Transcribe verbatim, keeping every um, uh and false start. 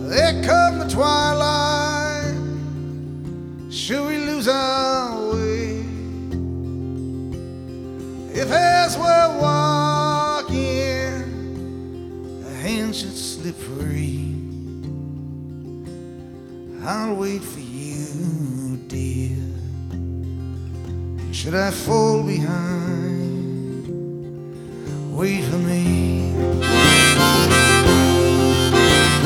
There come the twilight, should we lose our way? If as we're walking, a hand should slip free, I'll wait for you, dear. Should I fall behind, wait for me.